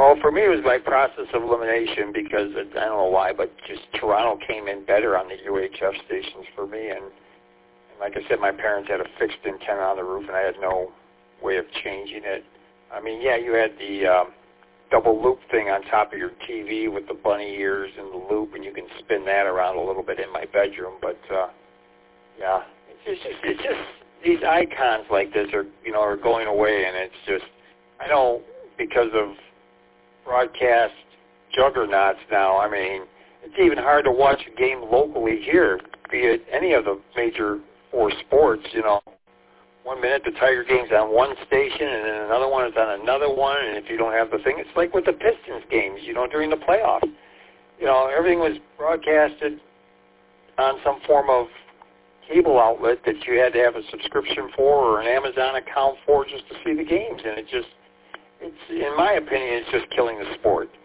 Well, for me, it was by process of elimination because I don't know why, but just Toronto came in better on the UHF stations for me. And like I said, my parents had a fixed antenna on the roof, and I had no way of changing it. I mean, yeah, you had the double loop thing on top of your TV with the bunny ears and the loop, and you can spin that around a little bit in my bedroom. But yeah, it's just these icons like this are going away, and it's just, I know because of broadcast juggernauts now. I mean, it's even hard to watch a game locally here, be it any of the major four sports. 1 minute the Tiger game's on one station, and then another one is on another one, and if you don't have the thing, it's like with the Pistons games, during the playoffs. Everything was broadcasted on some form of cable outlet that you had to have a subscription for or an Amazon account for just to see the games, and it's, in my opinion, it's just killing the sport.